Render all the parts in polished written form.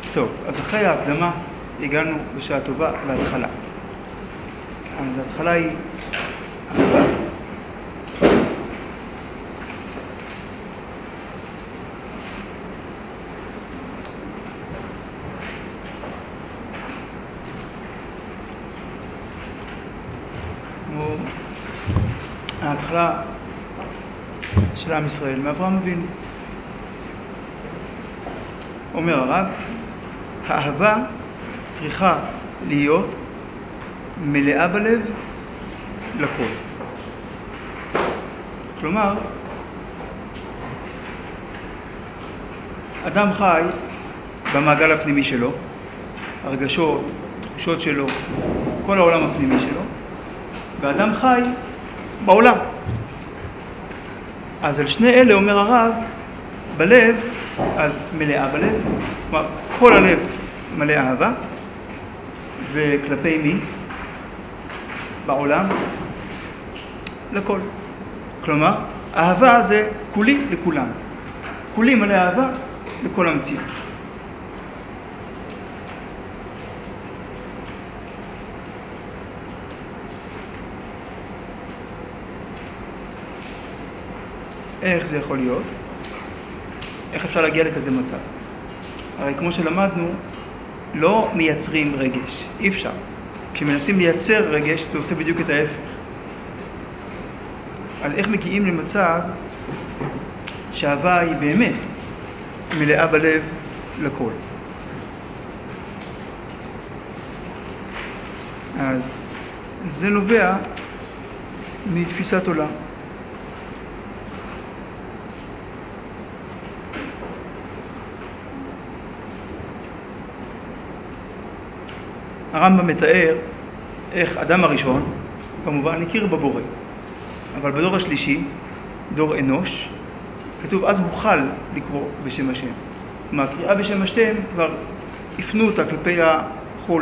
טוב, אז אחרי ההקדמה הגענו בשעה טובה להתחלה. אז ההתחלה היא כמו ההתחלה של עם ישראל מאברהם אבינו. אומר הרב, האהבה צריכה להיות מלאה בלב לכל. כלומר, אדם חי במעגל הפנימי שלו, הרגשות, תחושות שלו, כל העולם הפנימי שלו, ואדם חי בעולם. אז על שני אלה אומר הרב, בלב, אז מלאה בלב, כלומר, כל הלב מלא אהבה, וכלפי מי? בעולם, לכל. כלומר, אהבה זה כולי לכולם. כולי מלא אהבה לכל המציאות. איך זה יכול להיות? איך אפשר להגיע לכזה מצב? הרי כמו שלמדנו, לא מייצרים רגש, אי אפשר. כשמנסים לייצר רגש, זה עושה בדיוק את ההפך. אז איך מגיעים למצב שהאהבה היא באמת מלאה בלב לכל? אז זה נובע מתפיסת עולם. הרמב"ם מתאר איך אדם הראשון, כמובן, הכיר בבורא. אבל בדור השלישי, דור אנוש, כתוב, אז הוחל לקרוא בשם השם. כלומר, הקריאה בשם השם כבר הפנו אותה כלפי החול.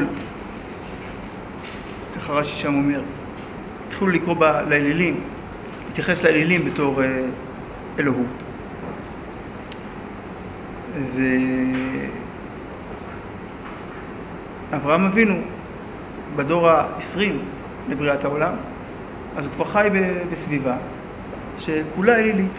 ככה רש"י שם אומר, התחילו לקרוא לאלילים, להתייחס לאלילים בתור אלוהות. אברהם אבינו, בדור ה-20 לבריאת העולם, אז הוא כבר חי בסביבה שכולה אלילית.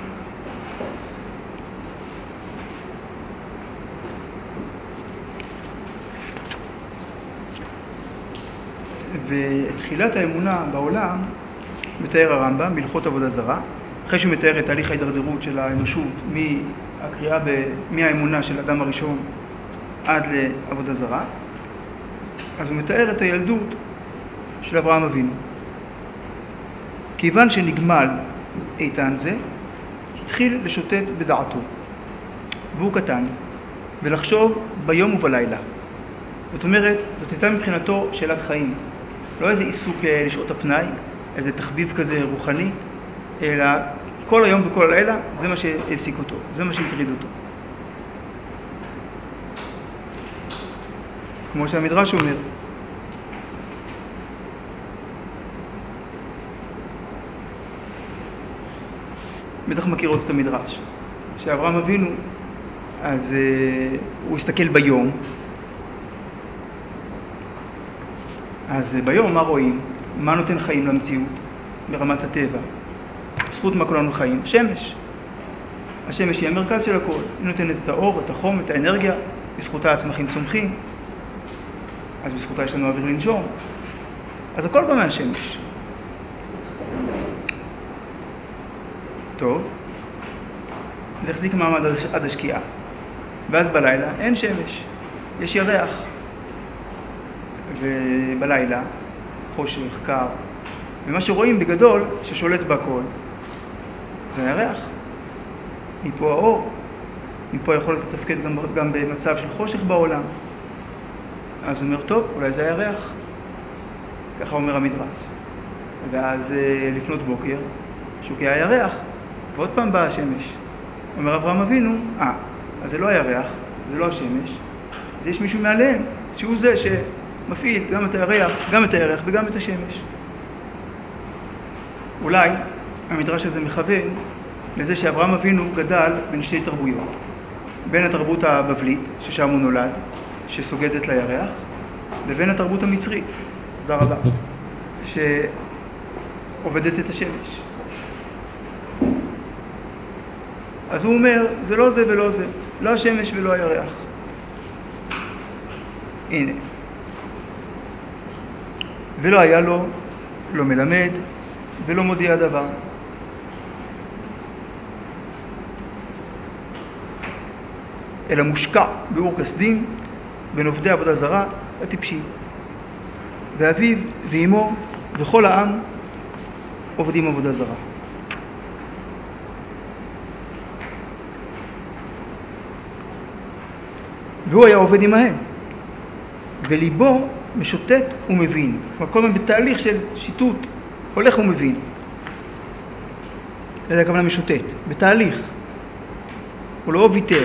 ותחילת האמונה בעולם מתאר הרמב"ם בהלכות עבודה זרה, אחרי שהוא מתאר את תהליך ההידרדרות של האנושות מהאמונה של אדם הראשון עד לעבודה זרה, אז הוא מתאר את הילדות של אברהם אבינו. כיוון שנגמל איתן זה, התחיל לשוטט בדעתו, והוא קטן, ולחשוב ביום ובלילה. זאת אומרת, זאת הייתה מבחינתו שאלת חיים. לא איזה עיסוק לשעות הפנאי, איזה תחביב כזה רוחני, אלא כל היום וכל הלילה זה מה שהעסיק אותו, זה מה שהטריד אותו. כמו שהמדרש אומר. בטח מכירות את המדרש. שאברהם אבינו, אז הוא הסתכל ביום. אז ביום מה רואים? מה נותן חיים למציאות? ברמת הטבע. זכות מה כולנו חיים? שמש. השמש היא המרכז של הכל. היא נותנת את האור, את החום, את האנרגיה. בזכותה הצמחים צומחים. אז בזכותה יש לנו אוויר לנשום. אז הכל בא מהשמש. טוב. זה החזיק מעמד עד השקיעה. ואז בלילה אין שמש. יש ירח. ובלילה חושך, קר. ומה שרואים בגדול, ששולט בכל, זה הירח. מפה האור. מפה יכול לתפקד גם במצב של חושך בעולם. אז הוא אומר, טוב, אולי זה הירח. ככה אומר המדרש. ואז לפנות בוקר, שוקע הירח, ועוד פעם באה השמש. אומר אברהם אבינו, אז זה לא הירח, זה לא השמש, אז יש מישהו מעליהם, שהוא זה שמפעיל גם את הירח וגם את השמש. אולי המדרש הזה מכוון לזה שאברהם אבינו גדל בין שתי תרבויות. בין התרבות הבבלית, ששם הוא נולד, שסוגדת לירח, לבין התרבות המצרית, תודה רבה, שעובדת את השמש. אז הוא אומר, זה לא זה ולא זה, לא השמש ולא הירח. הנה. ולא היה לו, לא מלמד, ולא מודיע דבר. אלא מושקע באור כסדים, בין עובדי עבודה זרה הטיפשים. ואביו ואמו וכל העם עובדים עבודה זרה. והוא היה עובד עמהם, וליבו משוטט ומבין. כלומר, כל הזמן בתהליך של שיטוט, הולך ומבין. זה הכוונה משוטט, בתהליך. הוא לא ויתר.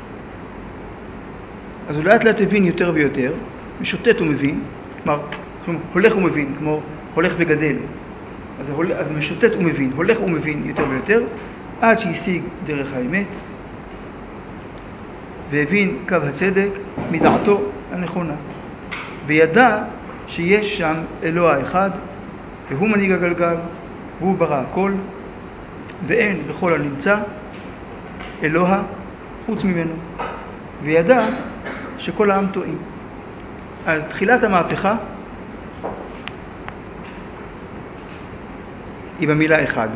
אז הוא לאט לאט הבין יותר ויותר, משוטט ומבין, כלומר, הולך ומבין, כמו הולך וגדל. אז משוטט ומבין, הולך ומבין יותר ויותר, עד שהשיג דרך האמת, והבין קו הצדק מדעתו הנכונה. וידע שיש שם אלוה אחד, והוא מנהיג הגלגל, והוא ברא הכל, ואין בכל הנמצא אלוה חוץ ממנו. וידע שכל העם טועים. אז תחילת המהפכה היא במילה אחד.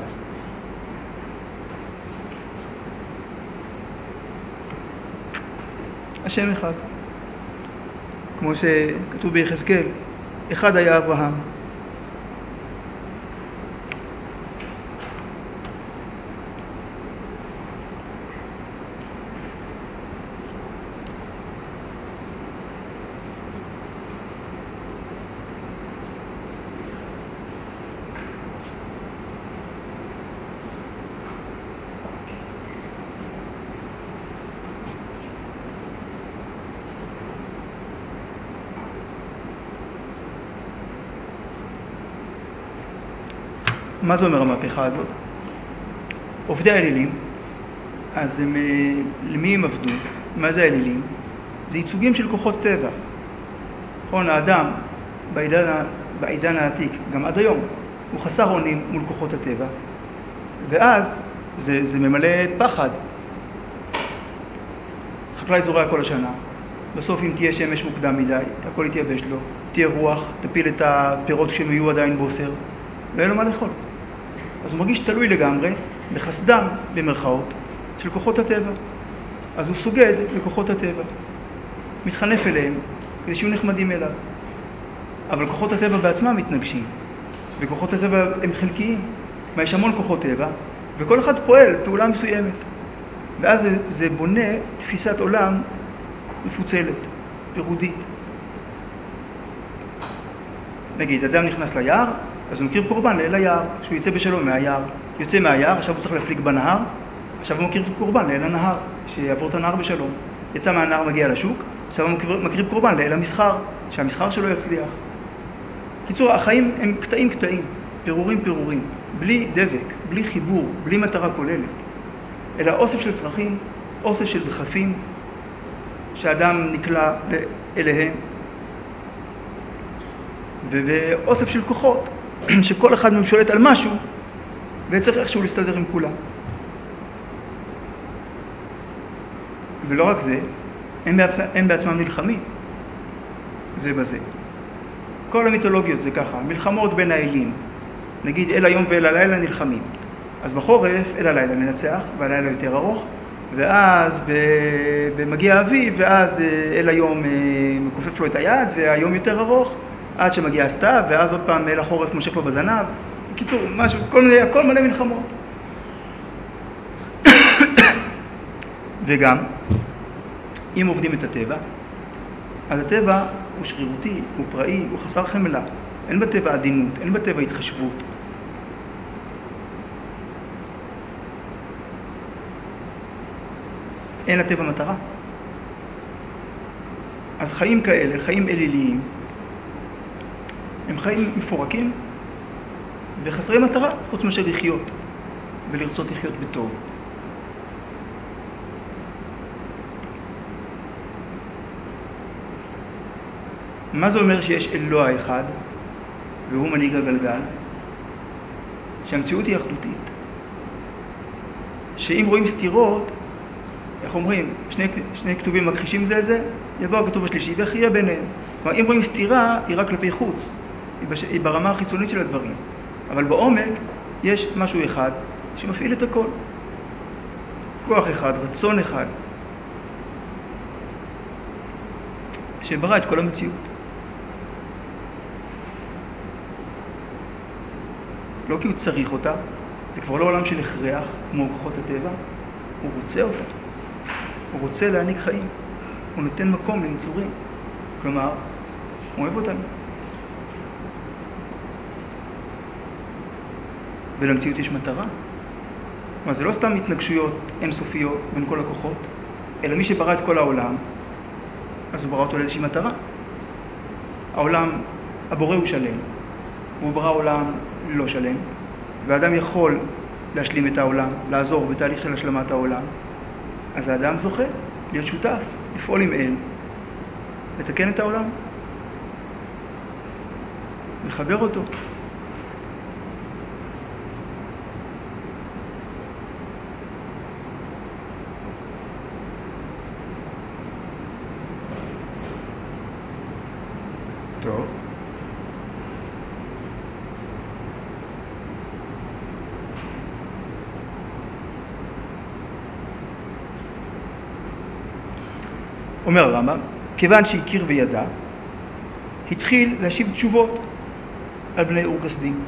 השם אחד. כמו שכתוב ביחזקאל, אחד היה אברהם. מה זה אומר המהפכה הזאת? עובדי האלילים, אז הם, למי הם עבדו? מה זה האלילים? זה ייצוגים של כוחות טבע. נכון, האדם בעידן העתיק, גם עד היום, הוא חסר אונים מול כוחות הטבע, ואז זה ממלא פחד. חקלאי זורע כל השנה, בסוף אם תהיה שמש מוקדם מדי, הכל יתייבש לו, תהיה רוח, תפיל את הפירות כשהם יהיו עדיין בוסר, ואין לו מה לאכול. אז הוא מרגיש תלוי לגמרי, בחסדם, במרכאות, של כוחות הטבע. אז הוא סוגד לכוחות הטבע, מתחנף אליהם, כדי שיהיו נחמדים אליו. אבל כוחות הטבע בעצמם מתנגשים, וכוחות הטבע הם חלקיים. יש המון כוחות טבע, וכל אחד פועל פעולה מסוימת. ואז זה בונה תפיסת עולם מפוצלת, פירודית. נגיד, אדם נכנס ליער, אז הוא מקריב קורבן לאל היער, שהוא יצא בשלום מהיער. יוצא מהיער, עכשיו הוא צריך להפליג בנהר, עכשיו הוא מקריב קורבן לאל הנהר, שיעבור את הנהר בשלום. יצא מהנהר, מגיע לשוק, עכשיו הוא מקריב קורבן לאל המסחר, שהמסחר שלו יצליח. קיצור, החיים הם קטעים, פירורים, בלי דבק, בלי חיבור, בלי מטרה כוללת, אלא אוסף של צרכים, אוסף של דחפים, שאדם נקלע אליהם, ואוסף של כוחות, שכל אחד מהם שולט על משהו, וצריך איכשהו להסתדר עם כולם. ולא רק זה, הם בעצמם נלחמים, זה בזה. כל המיתולוגיות זה ככה, מלחמות בין האלים. נגיד אל היום ואל הלילה נלחמים. אז בחורף אל הלילה מנצח, והלילה יותר ארוך, ואז במגיע האביב, ואז אל היום מקופף לו את היד, והיום יותר ארוך, עד שמגיע הסתיו, ואז עוד פעם אל החורף מושך לו בזנב. בקיצור, משהו, כל מלא מלחמות. וגם, אם עובדים את הטבע, אז הטבע הוא שרירותי, הוא פראי, הוא חסר חמלה. אין בטבע עדינות, אין בטבע התחשבות. אין לטבע מטרה. אז חיים כאלה, חיים אליליים, הם חיים מפורקים וחסרי מטרה, חוץ מאשר לחיות ולרצות לחיות בטוב. מה זה אומר שיש אלוה אחד, והוא מנהיג הגלגל? שהמציאות היא אחדותית. שאם רואים סתירות, איך אומרים, שני כתובים מכחישים זה, יבוא הכתוב השלישי ויכריע ביניהם. כלומר, אם רואים סתירה, היא רק כלפי חוץ, היא ברמה החיצונית של הדברים. אבל בעומק יש משהו אחד שמפעיל את הכל. כוח אחד, רצון אחד, שברא את כל המציאות. לא כי הוא צריך אותה, זה כבר לא עולם של הכרח, כמו כוחות הטבע, הוא רוצה אותה. הוא רוצה להעניק חיים. הוא נותן מקום ליצורים. כלומר, הוא אוהב אותנו. ולמציאות יש מטרה. כלומר, זה לא סתם התנגשויות אינסופיות בין כל הכוחות, אלא מי שברא את כל העולם, אז הוא ברא אותו לאיזושהי מטרה. העולם, הבורא הוא שלם, והוא ברא עולם לא שלם, והאדם יכול להשלים את העולם, לעזור בתהליך של השלמת העולם. אז האדם זוכה להיות שותף, לפעול עם אל, לתקן את העולם, לחבר אותו. טוב. אומר הרמב"ם, כיוון שהכיר וידע, התחיל להשיב תשובות על בני אור כסדים,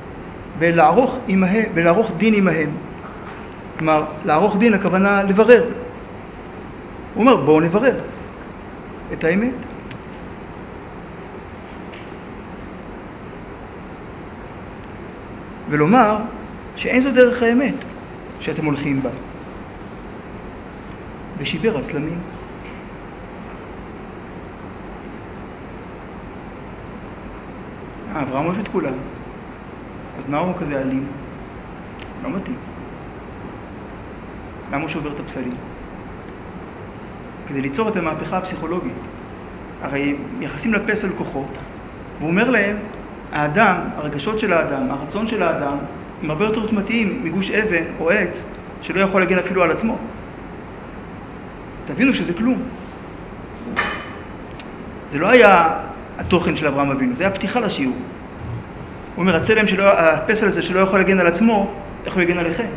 ולערוך דין עמהם. כלומר, לערוך דין הכוונה לברר. הוא אומר, בואו נברר את האמת. ולומר שאין זו דרך האמת שאתם הולכים בה. ושיבר הצלמים. אברהם אוהב את כולם. אז מה הוא כזה אלים? לא מתאים. למה הוא שובר את הפסלים? כדי ליצור את המהפכה הפסיכולוגית. הרי מייחסים לפסל כוחות, והוא אומר להם, האדם, הרגשות של האדם, הרצון של האדם, הם הרבה יותר עוצמתיים מגוש אבן או עץ שלא יכול להגן אפילו על עצמו. תבינו שזה כלום. זה לא היה התוכן של אברהם אבינו, זה היה פתיחה לשיעור. הוא אומר, הפסל הזה שלא יכול להגן על עצמו, איך הוא יגן עליכם?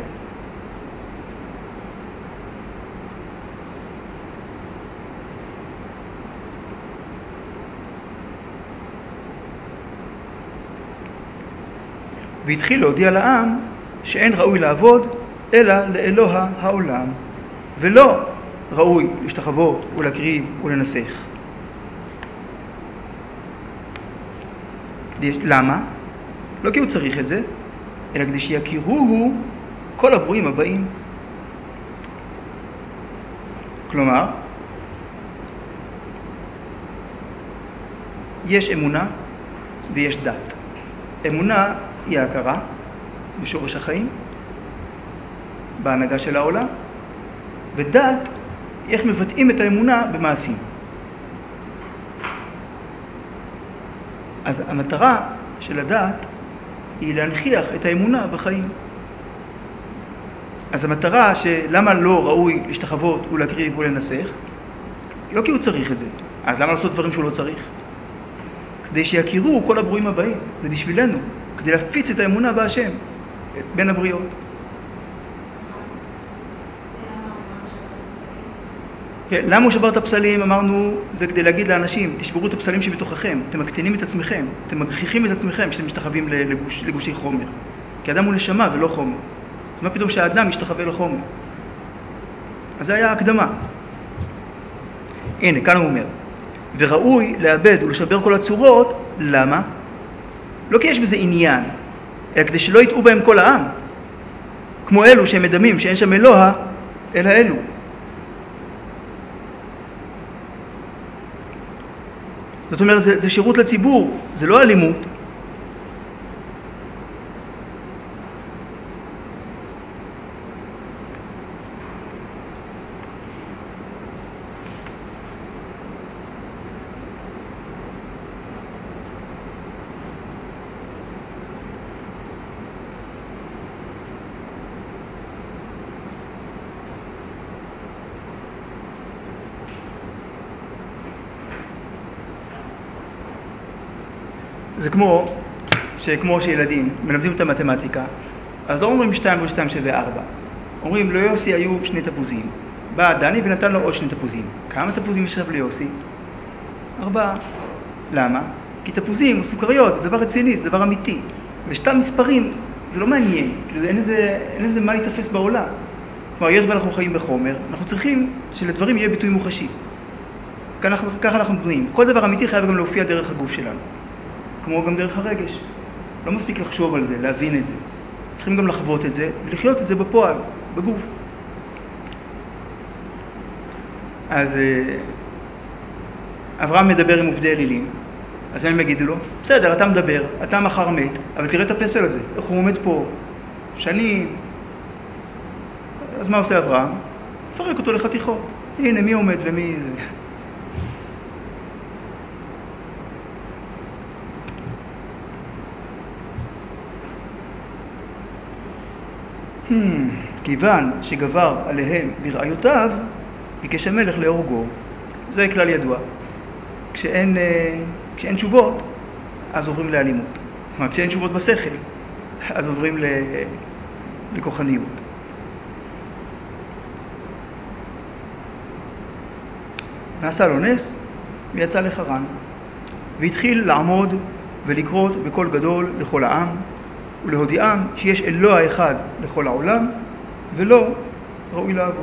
והתחיל להודיע לעם שאין ראוי לעבוד אלא לאלוה העולם, ולא ראוי להשתחוות ולהקריב ולנסח. למה? לא כי הוא צריך את זה, אלא כדי שיכירוהו כל הברואים הבאים. כלומר, יש אמונה ויש דת. אמונה היא ההכרה בשורש החיים, בהנהגה של העולם, ודת היא איך מבטאים את האמונה במעשים. אז המטרה של הדת היא להנכיח את האמונה בחיים. אז המטרה שלמה לא ראוי להשתחוות ולהקריב ולנסח, לא כי הוא צריך את זה. אז למה לעשות דברים שהוא לא צריך? כדי שיכירו כל הברואים הבאים. זה בשבילנו, כדי להפיץ את האמונה בהשם בין הבריאות. למה הוא שבר את הפסלים? אמרנו, זה כדי להגיד לאנשים, תשברו את הפסלים שבתוככם, אתם מקטינים את עצמכם, אתם מגחיכים את עצמכם כשאתם משתחווים לגושי חומר. כי האדם הוא נשמה ולא חומר. אז מה פתאום שהאדם משתחווה לחומר? אז זה היה הקדמה. הנה, כאן הוא אומר, וראוי לאבד ולשבר כל הצורות, למה? לא כי יש בזה עניין, אלא כדי שלא יטעו בהם כל העם, כמו אלו שהם מדמים שאין שם אלוה, אלא אלו. זאת אומרת, זה שירות לציבור, זה לא אלימות. זה כמו שילדים מלמדים את המתמטיקה, אז לא אומרים 2 ועוד 2 שווה 4. אומרים, ליוסי היו 2 תפוזים. בא דני ונתן לו עוד 2 תפוזים. כמה תפוזים ישב ליוסי? 4. למה? כי תפוזים או סוכריות זה דבר רציני, זה דבר אמיתי. ושתם מספרים זה לא מעניין, אין לזה מה להתאפס בעולם. כלומר, יש ואנחנו חיים בחומר, אנחנו צריכים שלדברים יהיה ביטוי מוחשי. ככה אנחנו בנויים. כל דבר אמיתי חייב גם להופיע דרך הגוף שלנו. כמו גם דרך הרגש. לא מספיק לחשוב על זה, להבין את זה. צריכים גם לחוות את זה ולחיות את זה בפועל, בגוף. אז אברהם מדבר עם עובדי אלילים, אז הם יגידו לו, בסדר, אתה מדבר, אתה מחר מת, אבל תראה את הפסל הזה, איך הוא עומד פה שנים. אז מה עושה אברהם? פרק אותו לחתיכות. הנה, מי עומד ומי זה. כיוון שגבר עליהם ברעיותיו, ביקש המלך להורגו. זה כלל ידוע. כשאין תשובות, אז עוברים לאלימות. כלומר, כשאין תשובות בשכל, אז עוברים לכוחניות. נעשה לו נס, ויצא לחרן. והתחיל לעמוד ולקרות בקול גדול לכל העם, ולהודיעם שיש אלוה אחד לכל העולם, ולא ראוי לעבוד.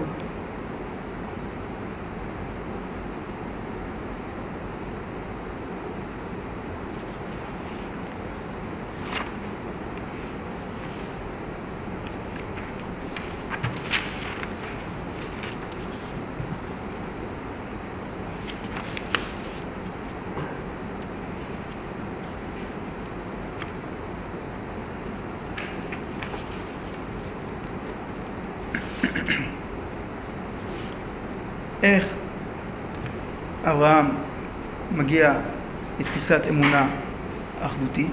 איך אברהם מגיע לתפיסת אמונה אחדותית?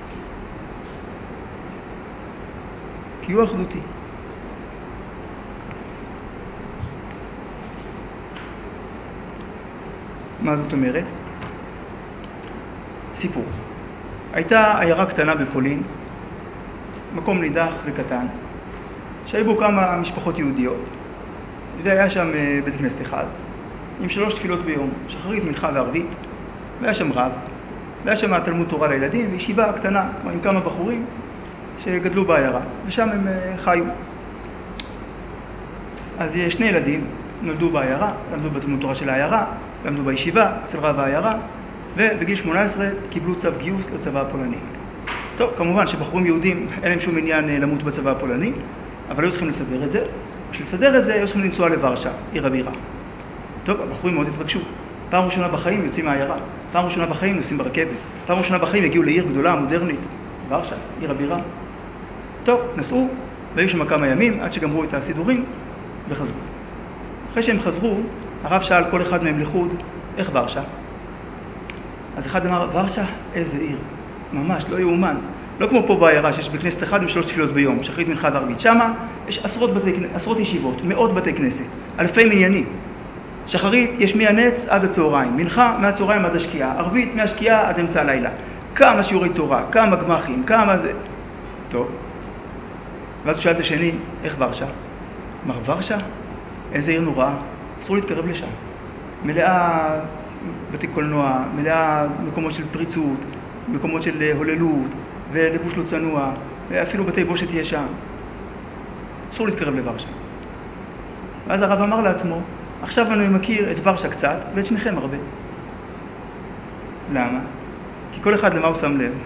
כי הוא אחדותי. מה זאת אומרת? סיפור. הייתה עיירה קטנה בפולין, מקום נידח וקטן, שהיו בו כמה משפחות יהודיות. והיה שם בית כנסת אחד, עם 3 תפילות ביום, שחרית, מנחה וערבית, והיה שם רב, והיה שם תלמוד תורה לילדים, וישיבה קטנה, עם כמה בחורים שגדלו בעיירה, ושם הם חיו. אז 2 ילדים נולדו בעיירה, למדו בתלמוד תורה של העיירה, למדו בישיבה, אצל רב העיירה, ובגיל 18 קיבלו צו גיוס לצבא הפולני. טוב, כמובן שבחורים יהודים אין להם שום עניין למות בצבא הפולני, אבל היו צריכים לסדר את זה. בשביל לסדר את זה, היו צריכים לנסוע לוורשה, עיר הבירה. טוב, הבחורים מאוד התרגשו. פעם ראשונה בחיים יוצאים מהעיירה. פעם ראשונה בחיים נוסעים ברכבת. פעם ראשונה בחיים הגיעו לעיר גדולה, מודרנית. ורשה, עיר הבירה. טוב, נסעו, והיו שם כמה ימים, עד שגמרו את הסידורים, וחזרו. אחרי שהם חזרו, הרב שאל כל אחד מהם לחוד, איך ורשה? אז אחד אמר, ורשה, איזה עיר. ממש, לא יאומן. לא כמו פה בעיירה שיש בכנסת אחד עם 3 תפילות ביום, שחרית, מנחה וערבית. שמה יש עשרות ישיבות, מאות בתי כנסת, אלפי מניינים. שחרית יש מהנץ עד הצהריים, מנחה מהצהריים עד השקיעה, ערבית מהשקיעה עד אמצע הלילה. כמה שיעורי תורה, כמה גמחים, כמה זה. טוב. ואז הוא שאל את השני, איך ורשה? אמר, ורשה? איזה עיר נוראה? אסור להתקרב לשם. מלאה בתי קולנוע, מלאה מקומות של פריצות, מקומות של הוללות, ולבוש לא צנוע, ואפילו בתי בושת יש שם. אסור להתקרב לוורשה. ואז הרב אמר לעצמו, עכשיו אני מכיר את ורשה קצת, ואת שניכם הרבה. למה? כי כל אחד למה הוא שם לב?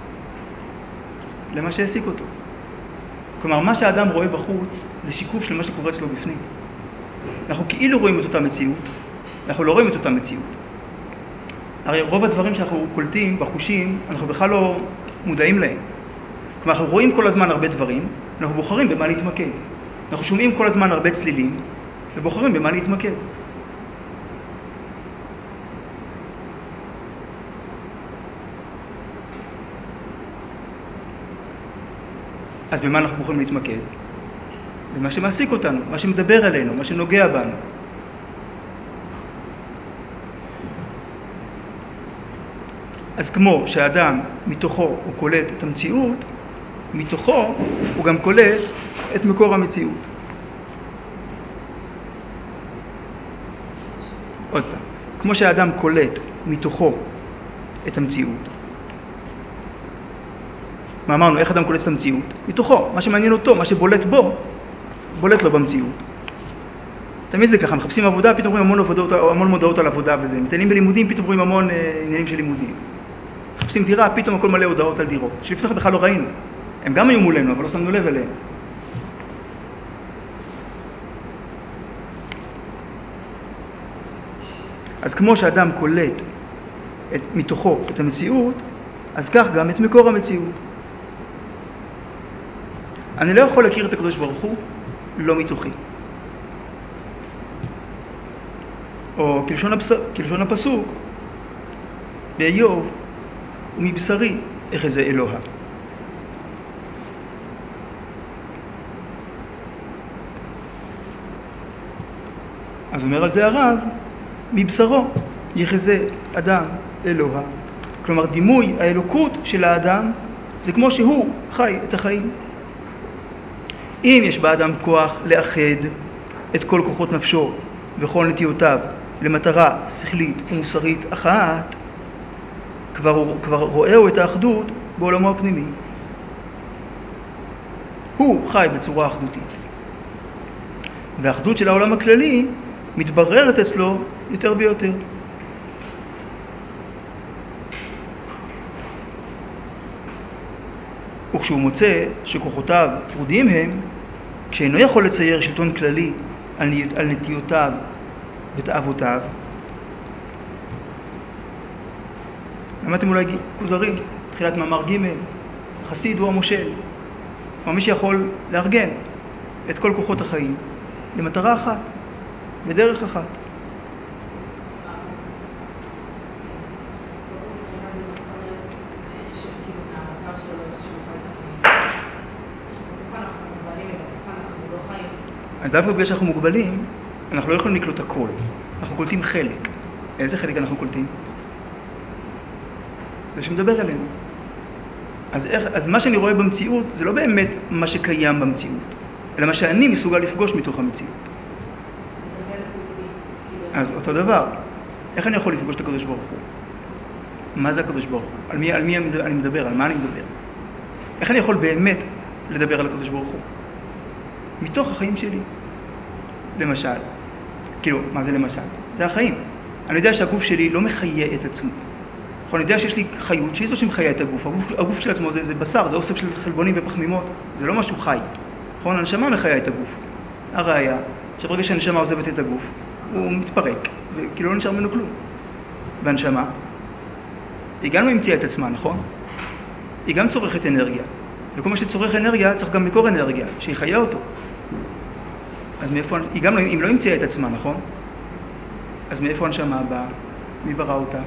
למה שהעסיק אותו. כלומר, מה שהאדם רואה בחוץ, זה שיקוף של מה שקורה אצלו בפנים. אנחנו כאילו רואים את אותה מציאות, אנחנו לא רואים את אותה מציאות. הרי רוב הדברים שאנחנו קולטים בחושים, אנחנו בכלל לא מודעים להם. כלומר, אנחנו רואים כל הזמן הרבה דברים, אנחנו בוחרים במה להתמקד. אנחנו שומעים כל הזמן הרבה צלילים, ובוחרים במה להתמקד. אז במה אנחנו בוחרים להתמקד? במה שמעסיק אותנו, מה שמדבר עלינו, מה שנוגע בנו. אז כמו שהאדם מתוכו הוא קולט את המציאות, מתוכו הוא גם קולט את מקור המציאות. עוד פעם, כמו שהאדם קולט מתוכו את המציאות. מה אמרנו? איך אדם קולט את המציאות? מתוכו, מה שמעניין אותו, מה שבולט בו, בולט לו במציאות. תמיד זה ככה, מחפשים עבודה, פתאום רואים המון מודעות על עבודה וזה. מתעניינים בלימודים, פתאום רואים המון עניינים של לימודים. מחפשים דירה, פתאום הכל מלא הודעות על דירות. שלפני בכלל לא ראינו. הם גם היו מולנו, אבל לא שמנו לב אליהם. אז כמו שאדם קולט מתוכו את המציאות, אז כך גם את מקור המציאות. אני לא יכול להכיר את הקדוש ברוך הוא לא מתוכי. או כלשון הפסוק, באיוב ומבשרי אחזה אלוה. אז אומר על זה הרב, מבשרו יחזה אדם אלוה. כלומר, דימוי האלוקות של האדם זה כמו שהוא חי את החיים. אם יש באדם כוח לאחד את כל כוחות נפשו וכל נטיותיו למטרה שכלית ומוסרית אחת, כבר רואהו את האחדות בעולמו הפנימי. הוא חי בצורה אחדותית. והאחדות של העולם הכללי מתבררת אצלו יותר ויותר. וכשהוא מוצא שכוחותיו פרודים הם, כשאינו יכול לצייר שלטון כללי על נטיותיו ותאוותיו, למדתם אולי כוזרים, תחילת מאמר ג', החסיד הוא המושל, כלומר מי שיכול לארגן את כל כוחות החיים למטרה אחת, בדרך אחת. אז דווקא בגלל שאנחנו מוגבלים, אנחנו לא יכולים לקלוט הכל. אנחנו קולטים חלק. איזה חלק אנחנו קולטים? זה שמדבר עלינו. אז מה שאני רואה במציאות זה לא באמת מה שקיים במציאות, אלא מה שאני מסוגל לפגוש מתוך המציאות. אז אותו דבר. איך אני יכול לפגוש את הקדוש ברוך הוא? מה זה הקדוש ברוך הוא? על מי אני מדבר? על מה אני מדבר? איך אני יכול באמת לדבר על הקדוש ברוך הוא? מתוך החיים שלי. למשל, כאילו, מה זה למשל? זה החיים. אני יודע שהגוף שלי לא מחיה את עצמו. אני יודע שיש לי חיות שהיא זו שמחיה את הגוף. הגוף של עצמו זה בשר, זה אוסף של חלבונים ופחמימות, זה לא משהו חי. נכון, הנשמה מחיה את הגוף. הראיה, שברגע שהנשמה עוזבת את הגוף, הוא מתפרק, וכאילו לא נשאר ממנו כלום. והנשמה, היא גם לא המציאה את עצמה, נכון? היא גם צורכת אנרגיה. וכל מה שצורך אנרגיה צריך גם מקור אנרגיה, שהיא חיה אותו. אז מאיפה, היא גם לא, אם לא המציאה את עצמה, נכון? אז מאיפה הנשמה באה? מי ברא אותה?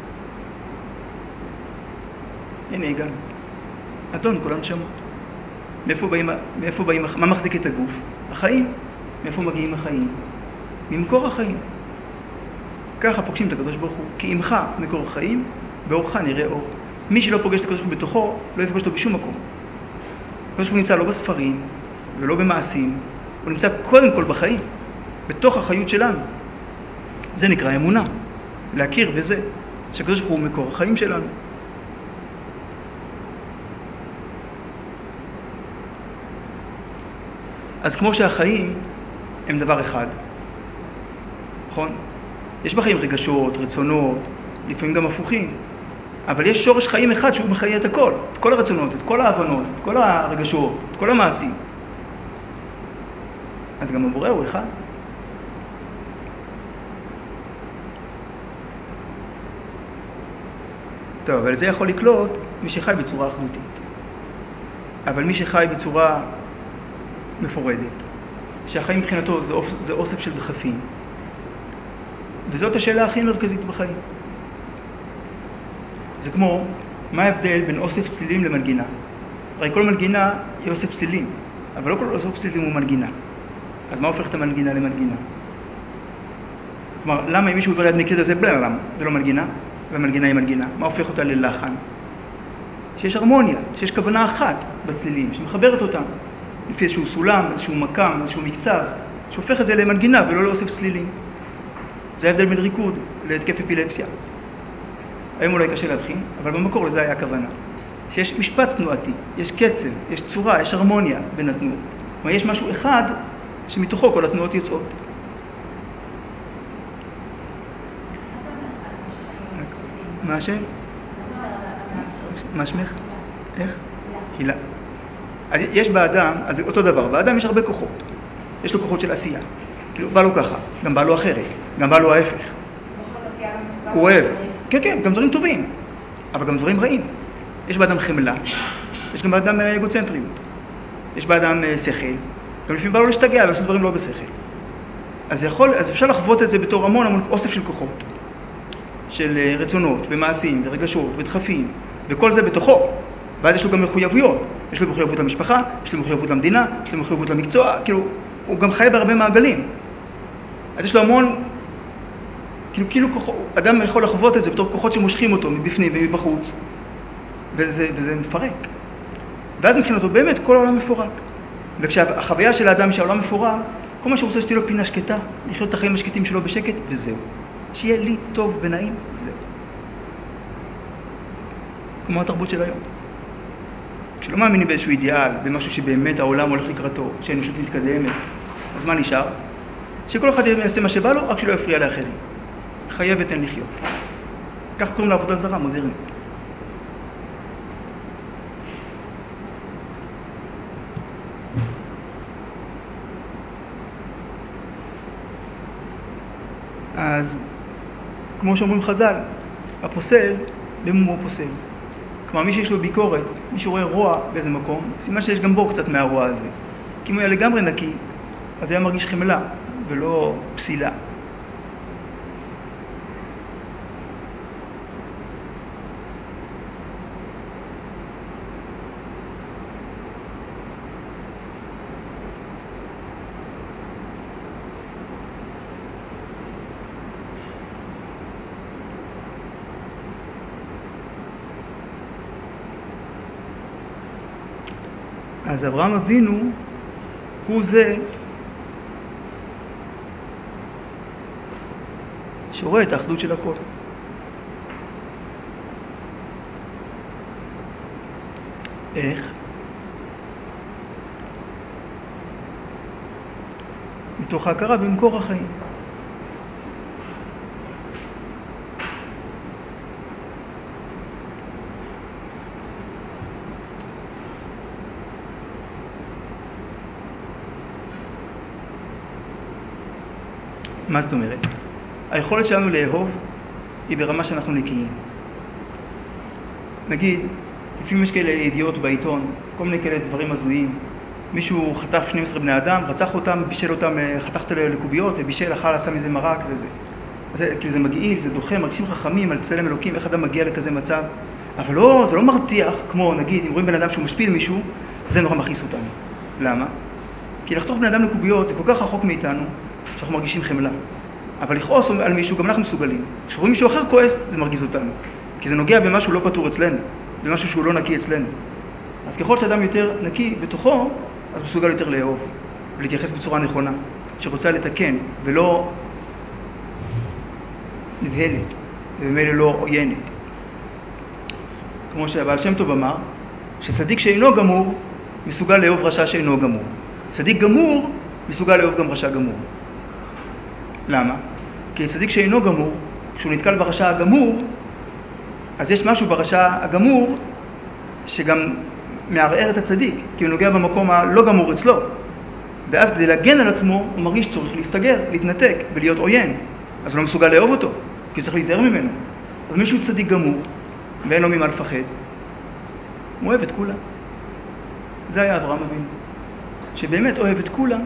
הנה הגענו. אדון כל הנשמות. מאיפה באים, מה מחזיק את הגוף? החיים. מאיפה מגיעים החיים? ממקור החיים. ככה פוגשים את הקדוש ברוך הוא. כי עמך מקור חיים, באורך נראה אור. מי שלא פוגש את הקדוש ברוך הוא בתוכו, לא יפגוש אותו בשום מקום. הקדוש ברוך הוא נמצא לא בספרים ולא במעשים, הוא נמצא קודם כל בחיים, בתוך החיות שלנו. זה נקרא אמונה. להכיר בזה, שהקדוש ברוך הוא מקור החיים שלנו. אז כמו שהחיים הם דבר אחד, נכון? יש בחיים רגשות, רצונות, לפעמים גם הפוכים, אבל יש שורש חיים אחד שהוא מחיה את הכל, את כל הרצונות, את כל ההבנות, את כל הרגשות, את כל המעשים. אז גם הבורא הוא אחד. טוב, אבל זה יכול לקלוט מי שחי בצורה אחדותית. אבל מי שחי בצורה מפורדת, שהחיים מבחינתו זה אוסף של דחפים. וזאת השאלה הכי מרכזית בחיים. זה כמו, מה ההבדל בין אוסף צלילים למנגינה? הרי כל מנגינה היא אוסף צלילים, אבל לא כל אוסף צלילים הוא מנגינה. אז מה הופך את המנגינה למנגינה? כלומר, למה אם מישהו עובר ליד מקלדת זה בלם? זה לא מנגינה? והמנגינה היא מנגינה? מה הופך אותה ללחן? שיש הרמוניה, שיש כוונה אחת בצלילים, שמחברת אותם, לפי איזשהו סולם, איזשהו מקם, איזשהו מקצב, שהופך את זה למנגינה ולא לאוסף צלילים. זה ההבדל בין ריקוד להתקף אפילפסיה. היום אולי קשה להבחין, אבל במקור לזה היה הכוונה. שיש משפט תנועתי, יש קצב, יש צורה, יש הרמוניה בין התנועות. כלומר, יש משהו אחד שמתוכו כל התנועות יוצאות. מה השם? מה שמך? איך? הילה. אז יש באדם, אז זה אותו דבר, באדם יש הרבה כוחות. יש לו כוחות של עשייה. כאילו, בא לו ככה, גם בא לו אחרת, גם בא לו ההפך. הוא אוהב. כן, כן, גם דברים טובים, אבל גם דברים רעים. יש באדם חמלה, יש גם באדם אגוצנטריות. יש באדם שכל, גם לפעמים בא לו להשתגע ולעשות דברים לא בשכל. אז אפשר לחוות את זה בתור המון אוסף של כוחות. של רצונות ומעשים ורגשות ודחפים, וכל זה בתוכו. ואז יש לו גם מחויבויות. יש לו מחויבות למשפחה, יש לו מחויבות למדינה, יש לו מחויבות למקצוע, כאילו, הוא גם חי בהרבה מעגלים. אז יש לו המון, כאילו אדם יכול לחוות את זה בתור כוחות שמושכים אותו מבפנים ומבחוץ, וזה מפרק. ואז מבחינתו באמת כל העולם מפורק. וכשהחוויה של האדם שהעולם מפורק, כל מה שרוצה שתהיה לו פינה שקטה, לחיות את החיים השקטים שלו בשקט, וזהו. שיהיה לי טוב ונעים, זהו. כמו התרבות של היום. כשלא מאמינים באיזשהו אידיאל, במשהו שבאמת העולם הולך לקראתו, שהאנושות מתקדמת, אז מה נשאר? שכל אחד יעשה מה שבא לו, רק שלא יפריע לאחרים. חייב ותן לחיות. כך קוראים לעבודה זרה, מודרנית. אז כמו שאומרים חז"ל, הפוסל, למומו פוסל. כלומר, מי שיש לו ביקורת, מי שרואה רוע באיזה מקום, סימן שיש גם בו קצת מהרוע הזה. כי אם הוא היה לגמרי נקי, אז היה מרגיש חמלה, ולא פסילה. אז אברהם אבינו הוא זה שרואה את האחדות של הכל. איך? מתוך ההכרה במקור החיים. מה זאת אומרת? היכולת שלנו לאהוב היא ברמה שאנחנו נקיים. נגיד, לפעמים יש כאלה ידיעות בעיתון, כל מיני כאלה דברים הזויים. מישהו חטף 12 בני אדם, רצח אותם, בישל אותם, חתכת לקוביות ובישל, אכל, עשה מזה מרק וזה. אז כאילו זה מגעיל, זה דוחה, מרגישים חכמים על צלם אלוקים, איך אדם מגיע לכזה מצב. אבל לא, זה לא מרתיח, כמו נגיד, אם רואים בן אדם שהוא משפיל מישהו, זה נורא מכעיס אותנו. למה? כי לחתוך בני אדם לקוביות זה כל כך רחוק מאיתנו, שאנחנו מרגישים חמלה. אבל לכעוס על מישהו גם אנחנו מסוגלים. כשרואים מישהו אחר כועס, זה מרגיז אותנו. כי זה נוגע במשהו לא פתור אצלנו, במשהו שהוא לא נקי אצלנו. אז ככל שאדם יותר נקי בתוכו, אז הוא מסוגל יותר לאהוב, ולהתייחס בצורה נכונה, שרוצה לתקן, ולא נבהלת, ובמילא לא עוינת. כמו שהבעל שם טוב אמר, שצדיק שאינו גמור, מסוגל לאהוב רשע שאינו גמור. צדיק גמור, מסוגל לאהוב גם רשע גמור. למה? כי צדיק שאינו גמור, כשהוא נתקל ברשע הגמור, אז יש משהו ברשע הגמור שגם מערער את הצדיק, כי הוא נוגע במקום הלא גמור אצלו. ואז כדי להגן על עצמו, הוא מרגיש צורך להסתגר, להתנתק ולהיות עוין. אז הוא לא מסוגל לאהוב אותו, כי הוא צריך להיזהר ממנו. אבל מישהו צדיק גמור, ואין לו ממה לפחד, הוא אוהב את כולם. זה היה אברהם אבינו, שבאמת אוהב את כולם,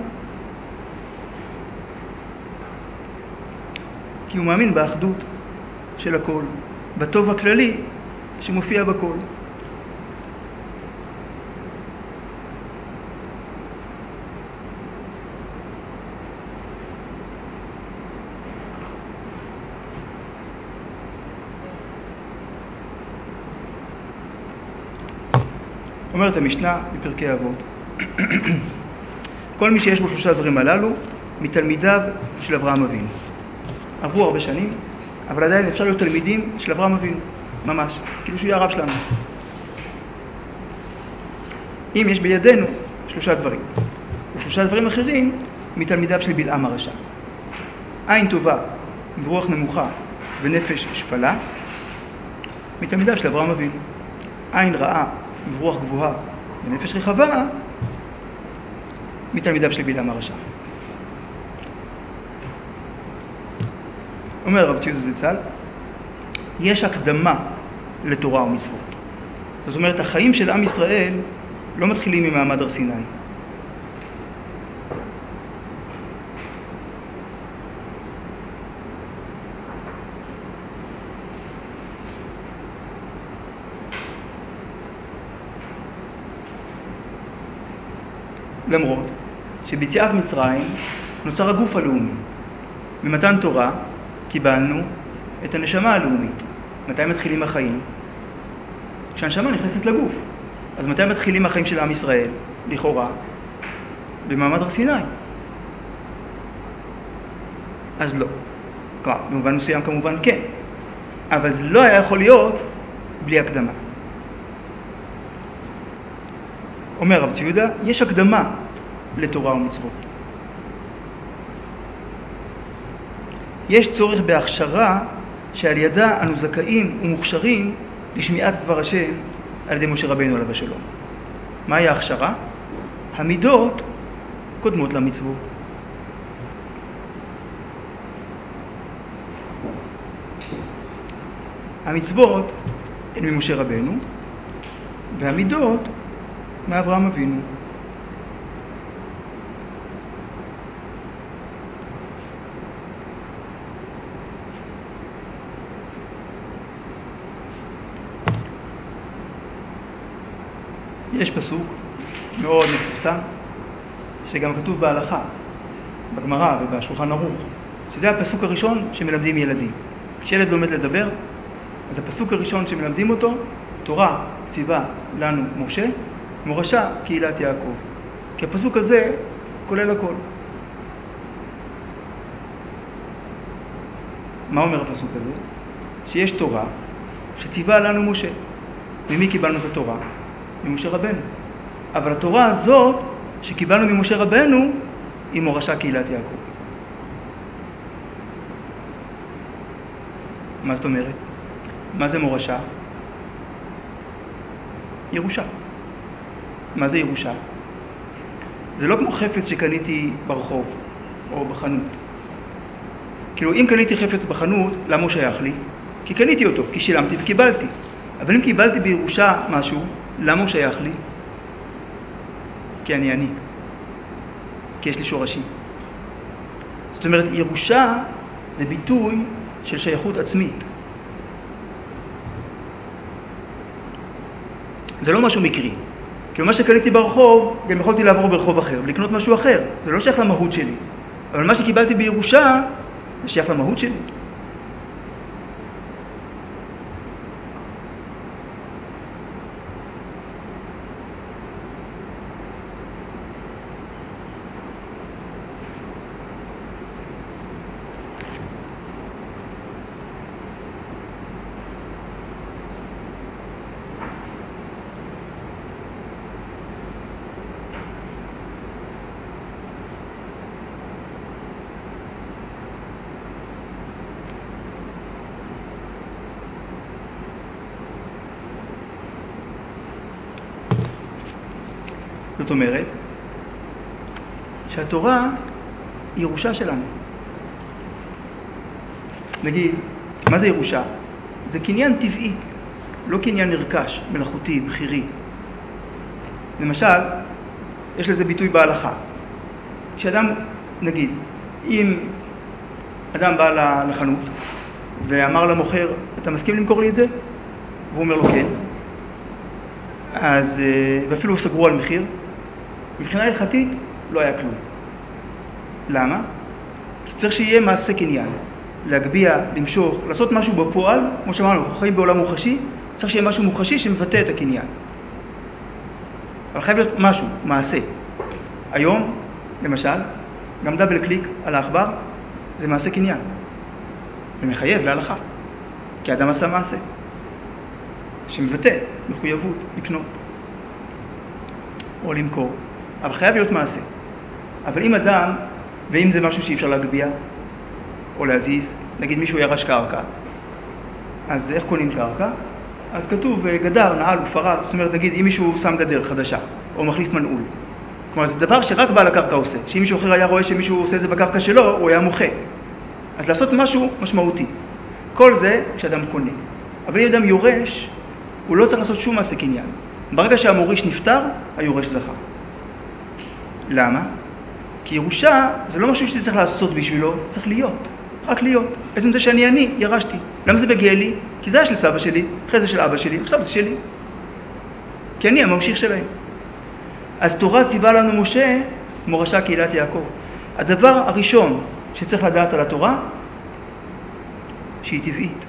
כי הוא מאמין באחדות של הכל, בטוב הכללי שמופיע בכל. אומרת המשנה בפרקי אבות, כל מי שיש בו שלושה דברים הללו, מתלמידיו של אברהם אבינו. עברו הרבה שנים, אבל עדיין אפשר להיות תלמידים של אברהם אבינו, ממש, כאילו שהוא יהיה הרב שלנו. אם יש בידינו שלושה דברים, ושלושה דברים אחרים, מתלמידיו של בלעם הרשע. עין טובה, ברוח נמוכה ונפש שפלה, מתלמידיו של אברהם אבינו. עין רעה, ברוח גבוהה ונפש רחבה, מתלמידיו של בלעם הרשע. אומר הרב ציודה זצ"ל, יש הקדמה לתורה ומצוות. זאת אומרת, החיים של עם ישראל לא מתחילים ממעמד הר סיני. למרות שביציאת מצרים נוצר הגוף הלאומי. במתן תורה קיבלנו את הנשמה הלאומית. מתי מתחילים החיים? כשהנשמה נכנסת לגוף. אז מתי מתחילים החיים של עם ישראל? לכאורה, במעמד הר סיני. אז לא. כלומר, במובן מסוים כמובן כן. אבל זה לא היה יכול להיות בלי הקדמה. אומר רב ציודה, יש הקדמה לתורה ומצוות. יש צורך בהכשרה שעל ידה אנו זכאים ומוכשרים לשמיעת דבר השם על ידי משה רבינו עליו השלום. מהי ההכשרה? המידות קודמות למצוות. המצוות הן ממשה רבינו, והמידות מאברהם אבינו. יש פסוק מאוד מפורסם, שגם כתוב בהלכה, בגמרא ובשולחן ערוך, שזה הפסוק הראשון שמלמדים ילדים. כשילד לומד לדבר, אז הפסוק הראשון שמלמדים אותו, תורה ציווה לנו משה, מורשה קהילת יעקב. כי הפסוק הזה כולל הכל. מה אומר הפסוק הזה? שיש תורה שציווה לנו משה. ממי קיבלנו את התורה? ממשה רבנו. אבל התורה הזאת שקיבלנו ממשה רבנו היא מורשה קהילת יעקב. מה זאת אומרת? מה זה מורשה? ירושה. מה זה ירושה? זה לא כמו חפץ שקניתי ברחוב או בחנות. כאילו אם קניתי חפץ בחנות, למה הוא שייך לי? כי קניתי אותו, כי שילמתי וקיבלתי. אבל אם קיבלתי בירושה משהו, למה הוא שייך לי? כי אני. כי יש לי שורשים. זאת אומרת, ירושה זה ביטוי של שייכות עצמית. זה לא משהו מקרי. כאילו מה שקניתי ברחוב, גם יכולתי לעבור ברחוב אחר ולקנות משהו אחר. זה לא שייך למהות שלי. אבל מה שקיבלתי בירושה, זה שייך למהות שלי. זאת אומרת שהתורה היא ירושה שלנו. נגיד, מה זה ירושה? זה קניין טבעי, לא קניין נרכש, מלאכותי, בחירי. למשל, יש לזה ביטוי בהלכה. כשאדם, נגיד, אם אדם בא לחנות ואמר למוכר, אתה מסכים למכור לי את זה? והוא אומר לו כן. אז, ואפילו סגרו על מחיר. מבחינה הלכתית לא היה כלום. למה? כי צריך שיהיה מעשה קניין. להגביע, למשוך, לעשות משהו בפועל, כמו שאמרנו, אנחנו חיים בעולם מוחשי, צריך שיהיה משהו מוחשי שמבטא את הקניין. אבל חייב להיות משהו, מעשה. היום, למשל, גם דאבל קליק על העכבר, זה מעשה קניין. זה מחייב להלכה, כי האדם עשה מעשה, שמבטא מחויבות לקנות או למכור, אבל חייב להיות מעשה. אבל אם אדם, ואם זה משהו שאי אפשר להגביע או להזיז, נגיד מישהו ירש קרקע, אז איך קונים קרקע? אז כתוב גדר, נעל ופרץ, זאת אומרת, נגיד אם מישהו שם גדר חדשה או מחליף מנעול, כלומר זה דבר שרק בעל הקרקע עושה, שאם מישהו אחר היה רואה שמישהו עושה את זה בקרקע שלו, הוא היה מוחה. אז לעשות משהו משמעותי. כל זה כשאדם קונה. אבל אם אדם יורש, הוא לא צריך לעשות שום מעשה קניין. ברגע שהמוריש נפטר, היורש זכה. למה? כי ירושה זה לא משהו שצריך לעשות בשבילו, צריך להיות. רק להיות. עצם זה שאני ירשתי. למה זה מגיע לי? כי זה היה של סבא שלי, אחרי זה של אבא שלי, עכשיו זה שלי. כי אני הממשיך שלהם. אז תורה ציווה לנו משה, מורשה קהילת יעקב. הדבר הראשון שצריך לדעת על התורה, שהיא טבעית.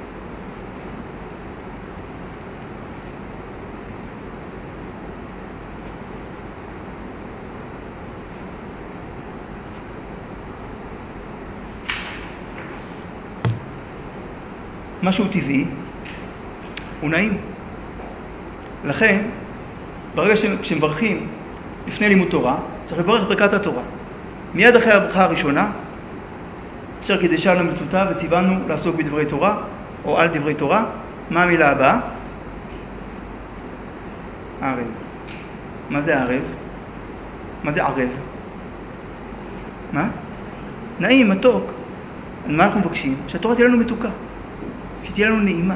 משהו טבעי הוא נעים. לכן, ברגע שמברכים לפני לימוד תורה, צריך לברך ברכת התורה. מיד אחרי הברכה הראשונה, אשר קידשנו מצוותיו וציוונו לעסוק בדברי תורה או על דברי תורה. מה המילה הבאה? ערב. מה זה ערב? מה זה ערב? מה? נעים, מתוק. מה אנחנו מבקשים? שהתורה תהיה לנו מתוקה, שתהיה לנו נעימה.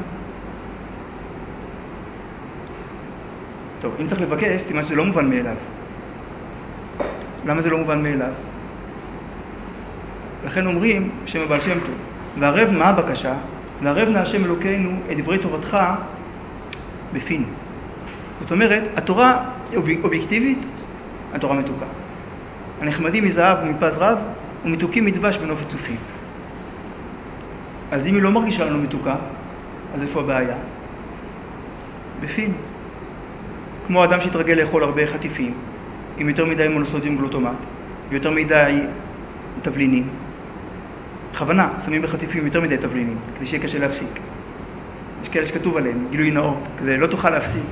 טוב, אם צריך לבקש, סימן שזה לא מובן מאליו. למה זה לא מובן מאליו? לכן אומרים בשם הבעל שם טוב, וערב מה הבקשה? וערב נא השם אלוקינו את דברי תורתך בפינו. זאת אומרת, התורה אובייקטיבית, התורה מתוקה. הנחמדים מזהב ומפז רב, ומתוקים מדבש בנופת צופים. אז אם היא לא מרגישה לנו מתוקה, אז איפה הבעיה? בפינו. כמו אדם שהתרגל לאכול הרבה חטיפים, עם יותר מדי מונוסודיום גלוטומט, ויותר מדי תבלינים. בכוונה, שמים בחטיפים יותר מדי תבלינים, כדי שיהיה קשה להפסיק. יש כאלה שכתוב עליהם, גילוי נאות, כזה לא תוכל להפסיק.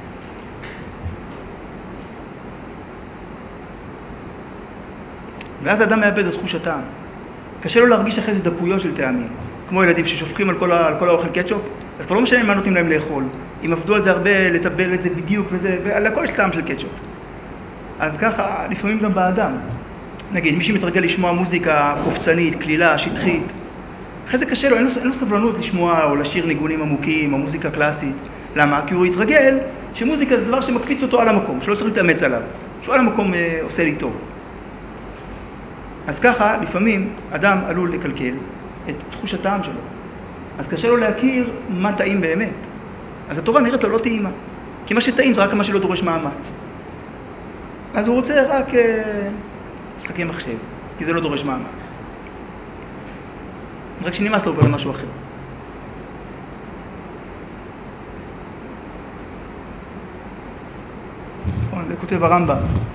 ואז האדם מאבד את תחוש הטעם. קשה לו להרגיש אחרי זה דפויות של טעמים. כמו ילדים ששופכים על כל האוכל קטשופ, אז כבר לא משנה מה נותנים להם לאכול. אם עבדו על זה הרבה, לטבל את זה בדיוק וזה, ועל הכל יש טעם של קטשופ. אז ככה, לפעמים גם באדם. נגיד, מי שמתרגל לשמוע מוזיקה קופצנית, כלילה, שטחית, אחרי זה קשה לו, אין לו סבלנות לשמוע או לשיר ניגונים עמוקים, או מוזיקה קלאסית. למה? כי הוא התרגל שמוזיקה זה דבר שמקפיץ אותו על המקום, שלא צריך להתאמץ עליו, שהוא על המקום עושה לי טוב. אז ככה, לפעמים, אדם עלול לקלקל את תחוש הטעם שלו. אז קשה לו להכיר מה טעים באמת. אז התורה נראית לו לא טעימה. כי מה שטעים זה רק מה שלא דורש מאמץ. אז הוא רוצה רק משחקי מחשב, כי זה לא דורש מאמץ. רק שנמאס לו עובר למשהו אחר. זה כותב הרמב"ם.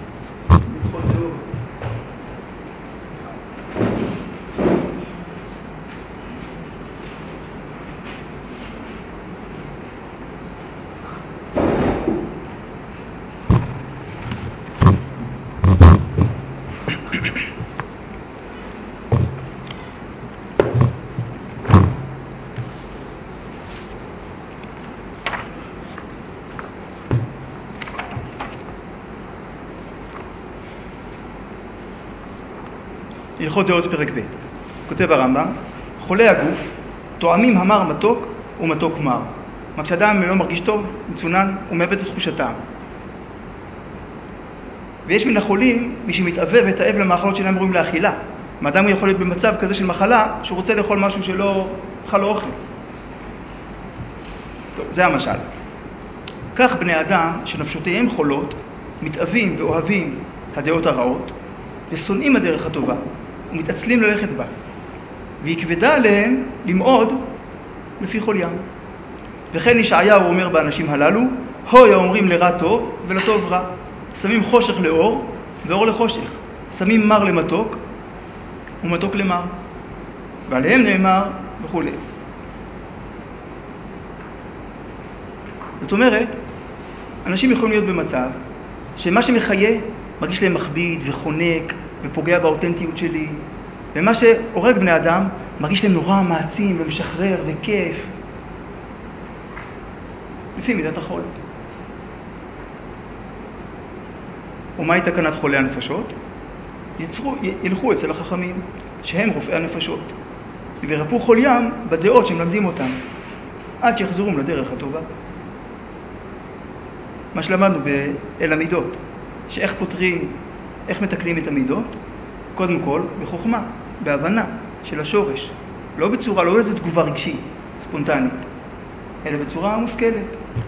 הלכות דעות פרק ב'. כותב הרמב"ם, חולי הגוף טועמים המר מתוק ומתוק מר. מה כשאדם לא מרגיש טוב, מצונן, הוא מאבד את תחוש הטעם. ויש מן החולים מי שמתאווה ותאב למאכלות שאינם ראויים לאכילה. האדם הוא יכול להיות במצב כזה של מחלה שהוא רוצה לאכול משהו שלא אכל לו אוכל. טוב, זה המשל. כך בני אדם שנפשותיהם חולות מתאווים ואוהבים הדעות הרעות ושונאים הדרך הטובה ומתעצלים ללכת בה, והיא כבדה עליהם למעוד לפי כל ים. וכן ישעיהו אומר באנשים הללו, הוי האומרים לרע טוב ולטוב רע. שמים חושך לאור ואור לחושך. שמים מר למתוק ומתוק למר. ועליהם נאמר וכו'. זאת אומרת, אנשים יכולים להיות במצב שמה שמחיה מרגיש להם מכביד וחונק ופוגע באותנטיות שלי, ומה שהורג בני אדם מרגיש להם נורא מעצים ומשחרר וכיף. לפי מידת החול. ומהי תקנת חולי הנפשות? ילכו אצל החכמים, שהם רופאי הנפשות, וירפאו חוליים בדעות שהם למדים אותם, עד שיחזרו לדרך הטובה. מה שלמדנו באל המידות, שאיך פותרים, איך מתקנים את המידות? קודם כל, בחוכמה, בהבנה של השורש. לא בצורה, לא איזו תגובה רגשית, ספונטנית, אלא בצורה מושכלת.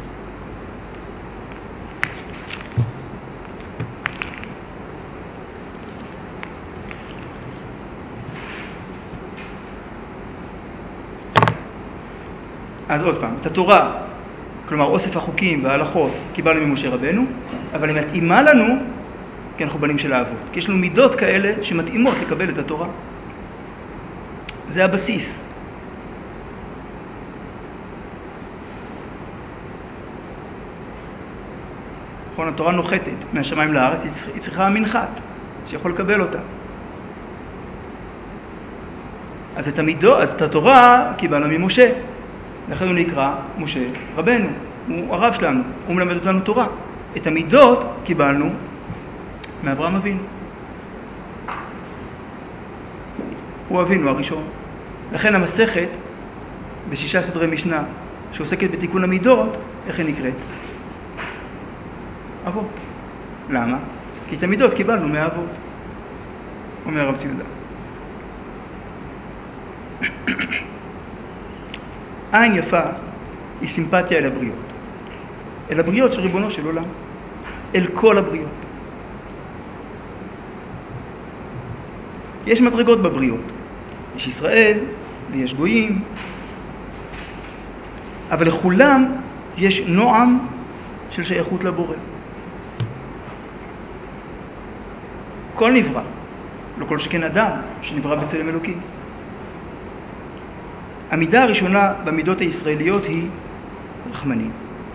אז עוד פעם, את התורה, כלומר אוסף החוקים וההלכות, קיבלנו ממשה רבנו, אבל היא מתאימה לנו, כי אנחנו בנים של האבות. כי יש לנו מידות כאלה שמתאימות לקבל את התורה. זה הבסיס. נכון, התורה נוחתת מהשמיים לארץ, היא צריכה מנחת שיכול לקבל אותה. אז את התורה קיבלנו ממשה. לכן הוא נקרא משה רבנו, הוא הרב שלנו, הוא מלמד אותנו תורה. את המידות קיבלנו מאברהם אבינו. הוא אבינו הראשון. לכן המסכת בשישה סדרי משנה שעוסקת בתיקון המידות, איך היא נקראת? אבות. למה? כי את המידות קיבלנו מהאבות. אומר הרב ציודה. עין יפה היא סימפתיה אל הבריות. אל הבריות של ריבונו של עולם. אל כל הבריות. יש מדרגות בבריות. יש ישראל ויש גויים. אבל לכולם יש נועם של שייכות לבורא. כל נברא, לא כל שכן אדם שנברא בצלם אלוקים. המידה הראשונה במידות הישראליות היא רחמנים.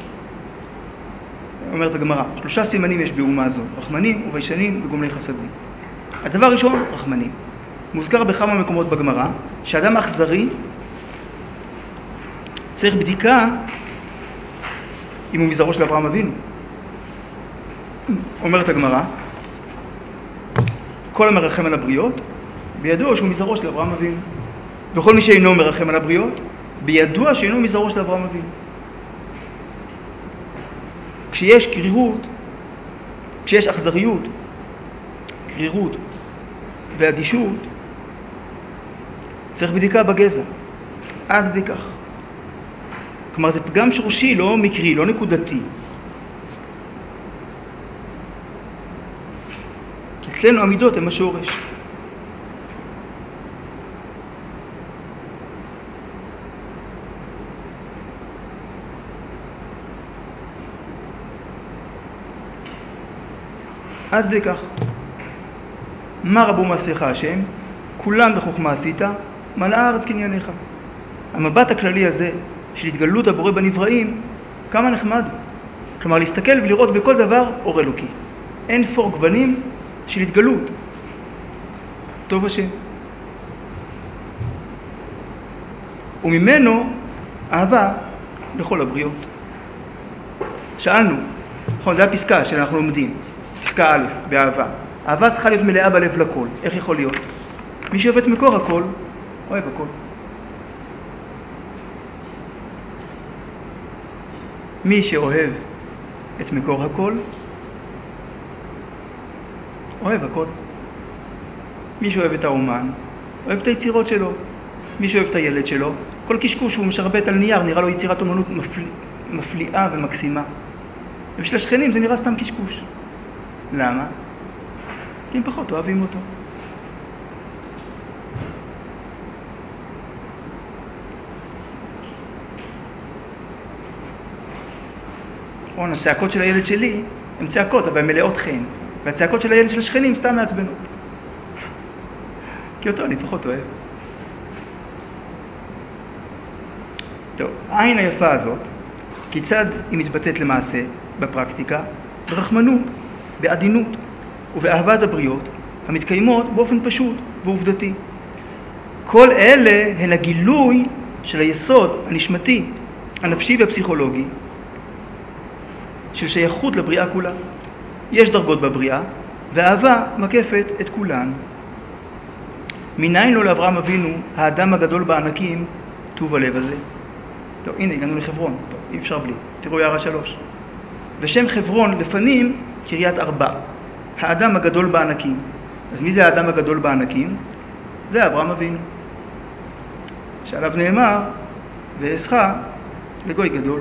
אומרת הגמרא, 3 סימנים יש באומה הזו, רחמנים וביישנים וגומלי חסדים. הדבר הראשון, רחמנים. מוזכר בכמה מקומות בגמרא, שאדם אכזרי צריך בדיקה אם הוא מזרעו של אברהם אבינו. אומרת הגמרא, כל המרחם על הבריות, בידוע שהוא מזרעו של אברהם אבינו. וכל מי שאינו מרחם על הבריות, בידוע שאינו מזרעו של אברהם אבינו. כשיש קרירות, כשיש אכזריות, קרירות ואדישות, צריך בדיקה בגזע. עד כדי כך. כלומר, זה פגם שורשי, לא מקרי, לא נקודתי. כי אצלנו המידות הן השורש. עד כדי כך. מה רבו מעשיך השם? כולם בחוכמה עשית, מלאה הארץ קנייניך. המבט הכללי הזה של התגלות הבורא בנבראים, כמה נחמד. כלומר, להסתכל ולראות בכל דבר אור אלוקי. אין ספור גוונים של התגלות. טוב השם. וממנו אהבה לכל הבריות. שאלנו, נכון, זה הפסקה שאנחנו לומדים. פסקה א', באהבה. אהבה צריכה להיות מלאה בלב לכל. איך יכול להיות? מי שאוהב את מקור הכל, אוהב הכל. מי שאוהב את מקור הכל, אוהב הכל. מי שאוהב את האומן, אוהב את היצירות שלו. מי שאוהב את הילד שלו, כל קשקוש שהוא משרבט על נייר, נראה לו יצירת אומנות מפליאה ומקסימה. ובשביל השכנים זה נראה סתם קשקוש. למה? כי הם פחות אוהבים אותו. נכון, הצעקות של הילד שלי הן צעקות, אבל הן מלאות חן. והצעקות של הילד של השכנים סתם מעצבנות. כי אותו אני פחות אוהב. טוב, העין היפה הזאת, כיצד היא מתבטאת למעשה בפרקטיקה? ברחמנות, בעדינות ובאהבת הבריות, המתקיימות באופן פשוט ועובדתי. כל אלה הן הגילוי של היסוד הנשמתי, הנפשי והפסיכולוגי, של שייכות לבריאה כולה. יש דרגות בבריאה, והאהבה מקפת את כולן. מניין לו לאברהם אבינו, האדם הגדול בענקים, טוב הלב הזה. טוב, הנה, הגענו לחברון. טוב, אי אפשר בלי. תראו הערה 3. ושם חברון לפנים קריית ארבע, האדם הגדול בענקים. אז מי זה האדם הגדול בענקים? זה אברהם אבינו. שעליו נאמר, ואעשך לגוי גדול.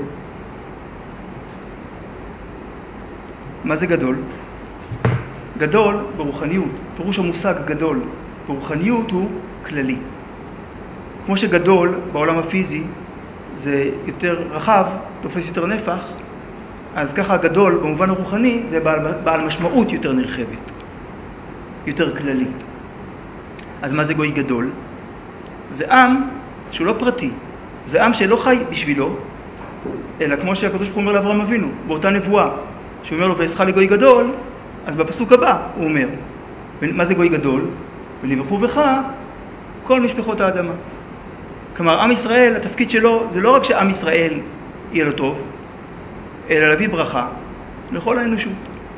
מה זה גדול? גדול ברוחניות. פירוש המושג גדול ברוחניות הוא כללי. כמו שגדול בעולם הפיזי זה יותר רחב, תופס יותר נפח, אז ככה הגדול במובן הרוחני זה בעל משמעות יותר נרחבת, יותר כללית. אז מה זה גוי גדול? זה עם שהוא לא פרטי, זה עם שלא חי בשבילו, אלא כמו שהקדוש ברוך הוא אומר לאברהם אבינו, באותה נבואה, שהוא אומר לו ואעשך לגוי גדול, אז בפסוק הבא הוא אומר, מה זה גוי גדול? ונברכו בך כל משפחות האדמה. כלומר, עם ישראל, התפקיד שלו זה לא רק שעם ישראל יהיה לו טוב, אלא להביא ברכה לכל האנושות.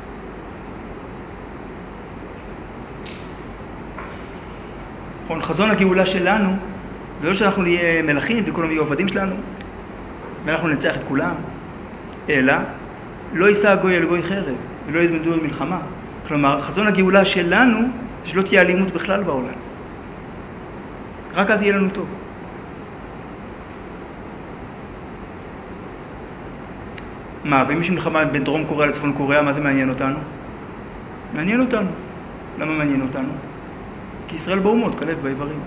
חזון הגאולה שלנו זה לא שאנחנו נהיה מלכים וכולם יהיו עבדים שלנו ואנחנו ננצח את כולם, אלא לא יישא הגוי אל גוי חרב ולא ילמדו על מלחמה. כלומר, חזון הגאולה שלנו זה שלא תהיה אלימות בכלל בעולם. רק אז יהיה לנו טוב. מה, ואם יש מלחמה בין דרום קוריאה לצפון קוריאה, מה זה מעניין אותנו? מעניין אותנו. למה מעניין אותנו? כי ישראל באומות, כלב באיברים.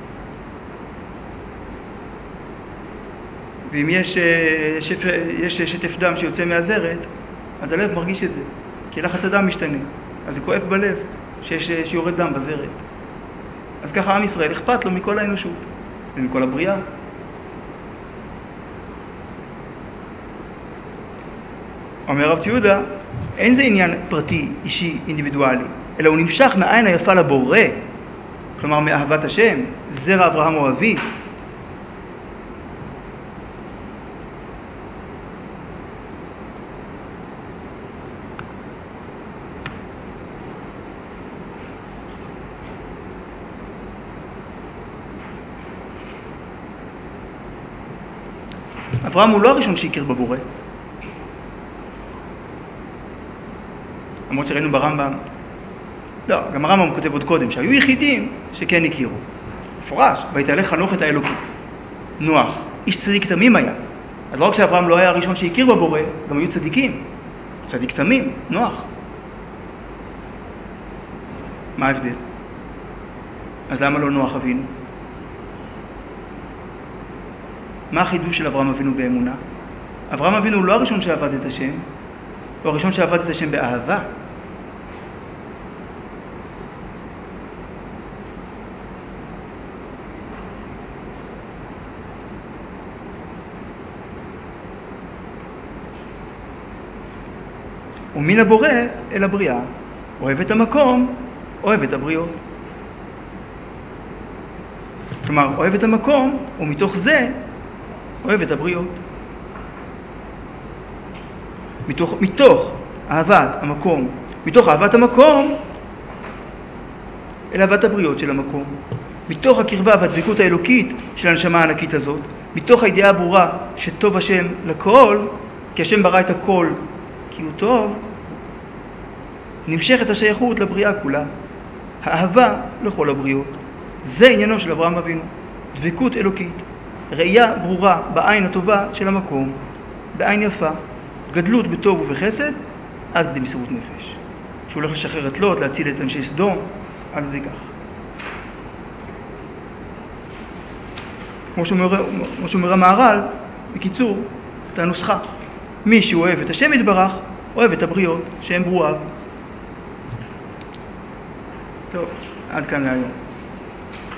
ואם יש שטף דם שיוצא מהזרת, אז הלב מרגיש את זה. כי לחץ הדם משתנה. אז זה כואב בלב שיורד דם בזרת. אז ככה עם ישראל אכפת לו מכל האנושות ומכל הבריאה. אומר רב ציודה, אין זה עניין פרטי, אישי, אינדיבידואלי, אלא הוא נמשך מהעין היפה לבורא, כלומר מאהבת השם, זרע אברהם או אבי. אברהם הוא לא הראשון שהכיר בבורא. למרות שראינו ברמב"ם, לא, גם הרמב"ם כותב עוד קודם, שהיו יחידים שכן הכירו. מפורש, ויתהלך חנוך את האלוקים. נוח, איש צדיק תמים היה. אז לא רק שאברהם לא היה הראשון שהכיר בבורא, גם היו צדיקים. צדיק תמים, נוח. מה ההבדל? אז למה לא נוח אבינו? מה החידוש של אברהם אבינו באמונה? אברהם אבינו הוא לא הראשון שעבד את השם, הוא הראשון שעבד את השם באהבה. ומן הבורא אל הבריאה, אוהב את המקום, אוהב את הבריות. כלומר, אוהב את המקום, ומתוך זה אוהב את הבריות. מתוך אהבת המקום, מתוך אהבת המקום, אל אהבת הבריות של המקום. מתוך הקרבה והדבקות האלוקית של הנשמה הענקית הזאת, מתוך הידיעה הברורה שטוב השם לכל, כי השם ברא את הכל, כי הוא טוב, נמשכת השייכות לבריאה כולה, האהבה לכל הבריות. זה עניינו של אברהם אבינו, דבקות אלוקית, ראייה ברורה בעין הטובה של המקום, בעין יפה, גדלות בטוב ובחסד, עד כדי מסירות נפש. שהוא הולך לשחרר את לוט, להציל את אנשי סדום, עד כדי כך. כמו שאומר המהר"ל, בקיצור, את הנוסחה. מי שאוהב את השם יתברך, אוהב את הבריות, שהם ברואיו. טוב, עד כאן להיום.